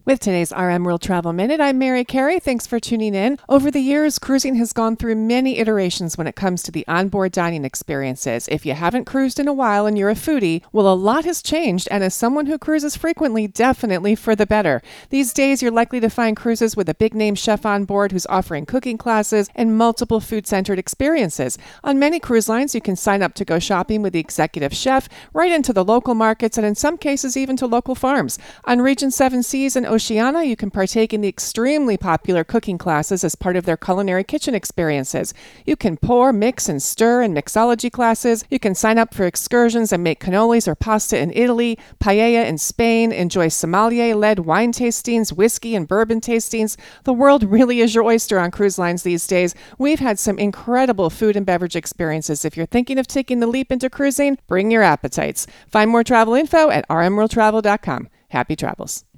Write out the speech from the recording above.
With today's RM World Travel Minute, I'm Mary Carey. Thanks for tuning in. Over the years, cruising has gone through many iterations when it comes to the onboard dining experiences. If you haven't cruised in a while and you're a foodie, well, a lot has changed, and as someone who cruises frequently, definitely for the better. These days, you're likely to find cruises with a big-name chef on board who's offering cooking classes and multiple food-centered experiences. On many cruise lines, you can sign up to go shopping with the executive chef, right into the local markets, and in some cases, even to local farms. On Regent Seven Seas and Oceania, you can partake in the extremely popular cooking classes as part of their culinary kitchen experiences. You can pour, mix, and stir in mixology classes. You can sign up for excursions and make cannolis or pasta in Italy, paella in Spain, enjoy sommelier-led wine tastings, whiskey and bourbon tastings. The world really is your oyster on cruise lines these days. We've had some incredible food and beverage experiences. If you're thinking of taking the leap into cruising, bring your appetites. Find more travel info at rmworldtravel.com. Happy travels.